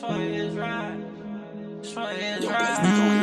what it is, right? That's what it is, right?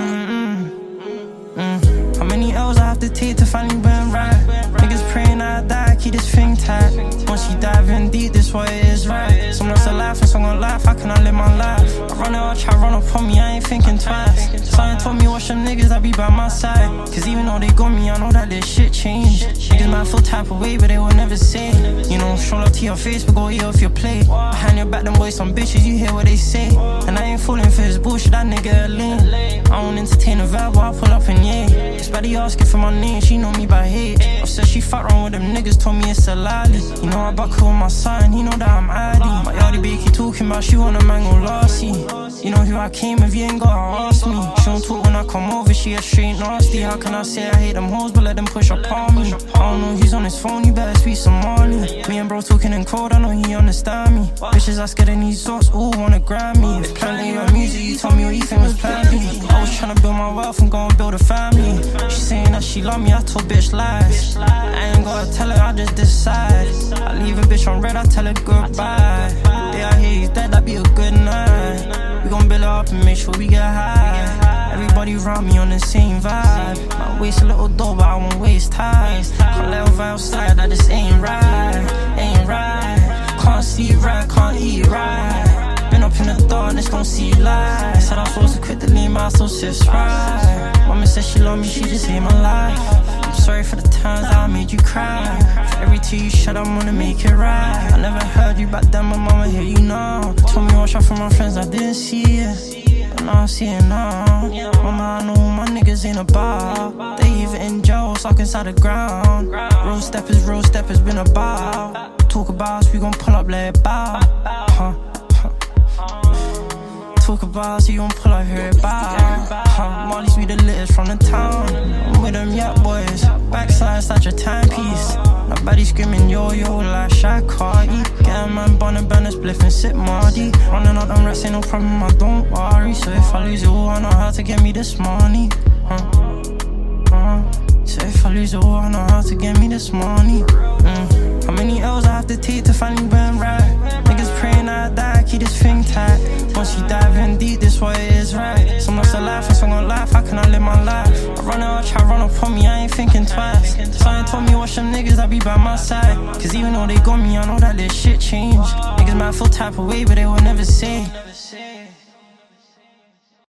How many L's I have to take to finally burn right? Niggas praying I die, keep this thing tight. Once you dive in deep, this what it is, right? Some lost a life and some gon' life, how can I live my life? I run out, try run up on me, I ain't thinking twice. Someone told me watch them niggas, I be by my side. Cause even though they got me, I know that this shit changed. Niggas might feel type of way, but they will never say. You know, show love to your face, but go eat off your plate. Behind your back, them boys some bitches, you hear what they say. And I ain't falling for his bullshit, that nigga a lame. I don't entertain a vibe, but I pull up and yeah. This baddie asking for my name, she know me by hate. I said she fuck wrong with them niggas, told me it's a lolly. You know I buckle with my son, he know that I'm addy. My yardie baby talking about she want a mango lassie. You know who I came with, you ain't gotta ask me. She don't talk when I come over, she a straight nasty. How can I say I hate them hoes, but let them push up on me? I don't know who's on his phone, you better speak some money. Me and bro talking in code, I know he understand me. Bitches I scared of these sorts, all wanna grab me. If plan A on music, you told me what you think was plan B. I was tryna build my wealth and go and build a family. She saying that she love me, I told bitch lies. I ain't gotta tell her, I just decide. I leave a bitch on red, I tell her goodbye. Yeah, I hear he's dead, that'd be a good night. We gon' build it up and make sure we get high. Everybody around me on the same vibe. Might waste a little dough, but I won't waste time. Can't let her vibe slide, that just ain't right. Ain't right. Can't see right, can't eat right. Been up in the darkness, don't see light. Said I'm supposed to quit the lean, my associates right. Mama said she love me, she just saved my life. I'm sorry for the times that I made you cry. For every tear you shed, I'm gonna make it right. I never heard you back then, my mama hear you now. Told me watch out for my friends, I didn't see it. But now I see it now. Mama, I know who my niggas ain't about. They either in jail or stuck inside the ground. Real steppers been about. Talk about us, we gon' pull up, let it bow. Talk about us, you gon' pull up, hear it bow. Marley's be the littest from the town. I'm with them yak boys, backside such a timepiece. Nobody screaming yo-yo like Shaq Cardi. Get a man bun and banners, spliff and sip Mardi. Running out them rats ain't no problem, I don't worry. So if I lose it all, I know how to get me this money. So if I lose it all, I know how to get me this money. How many L's I have to take to finally burn right? Niggas praying I die, keep this thing tight. Once you dive in deep, this what it is, right? Some lost a life and some gon' life, how can I live my life? I run out, try run up on me, I ain't thinking twice. Someone told me watch them niggas, I be by my side. Cause even though they got me, I know that this shit changed. Niggas might feel type of way, but they will never say.